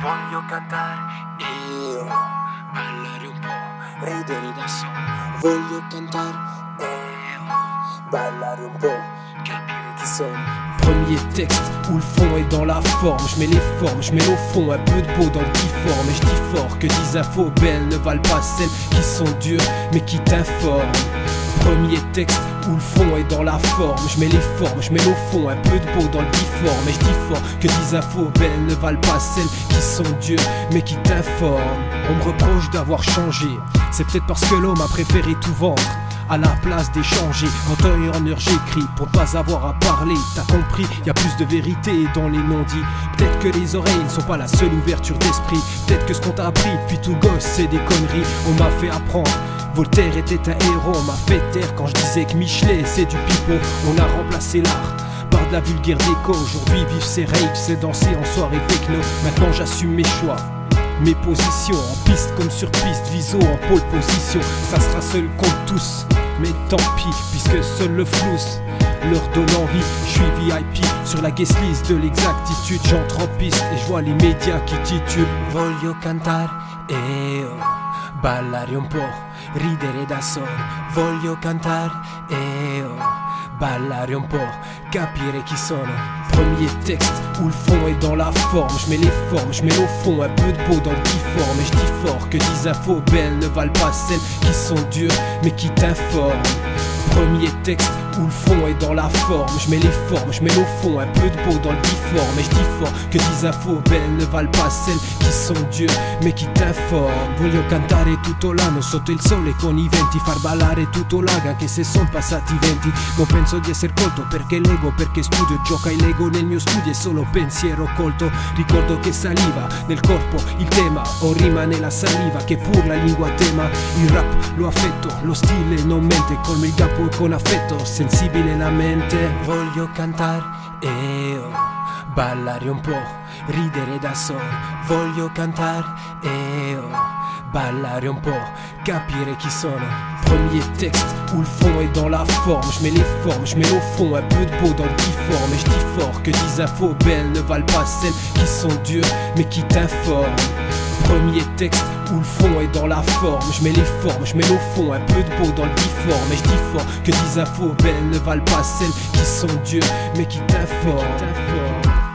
Voglio cantare io, ballare un po', ridere da solo. Voglio cantare io, ballare un po', capire chi sono. Premier texte où le fond est dans la forme. Je mets les formes, je mets au fond un peu de peau dans le difforme. Et je dis fort que 10 infos belles ne valent pas celles qui sont dures mais qui t'informent. Premier texte où le fond est dans la forme. Je mets les formes, je mets au fond un peu de peau dans le difforme. Et je dis fort que 10 infos belles ne valent pas celles qui sont dures mais qui t'informent. On me reproche d'avoir changé. C'est peut-être parce que l'homme a préféré tout vendre à la place d'échanger. En temps et en heure j'écris pour ne pas avoir à parler. T'as compris, y a plus de vérité dans les non-dits. Peut-être que les oreilles ne sont pas la seule ouverture d'esprit. Peut-être que ce qu'on t'a appris depuis tout gosse c'est des conneries. On m'a fait apprendre, Voltaire était un héros. On m'a fait taire quand je disais que Michelet c'est du pipeau. On a remplacé l'art par de la vulgaire déco. Aujourd'hui vivre c'est rape, c'est danser en soirée techno. Maintenant j'assume mes choix, mes positions, en piste comme sur piste, viso en pole position. Ça sera seul contre tous, mais tant pis, puisque seul le flouze leur donne envie. Je suis VIP sur la guest list de l'exactitude. J'entre en piste et je vois les médias qui titulent. Voglio cantare io, ballare un po', ridere da solo. Voglio cantare io, ballare un po', capire chi sono. Premier texte où le fond est dans la forme. Je mets les formes, je mets au fond un peu de peau dans le difforme. Et je dis fort que 10 infos belles ne valent pas celles qui sont dures mais qui t'informent. Premier texte où le fond est dans la forme. Je mets les formes, je mets au fond un peu de peau dans le difforme. Et je dis fort que 10 infos belles ne valent pas celles qui sont dures mais qui t'informent. Voglio cantare tutto l'anno sotto il sole con i venti, far ballare tutto l'aga anche se son passati 20. Non penso di essere colto perché leggo, perché studio, gioca e leggo nel mio studio è solo pensiero colto. Ricordo che saliva nel corpo il tema, o rimane la saliva che pur la lingua tema. Il rap lo affetto, lo stile non mente, colmo il capo con affetto, sensibile la mente. Voglio cantare io, ballare un po', ridere da solo. Voglio cantare io, ballare un po', capire chi sono. Premier texte où le fond est dans la forme. Je mets les formes, je mets au fond un peu de peau dans le difforme. Et je dis fort que 10 infos belles ne valent pas celles qui sont dures mais qui t'informent. Premier texte où le fond est dans la forme. Je mets les formes, je mets au fond un peu de peau dans le difforme. Et je dis fort que 10 infos belles ne valent pas celles qui sont dures mais qui t'informent.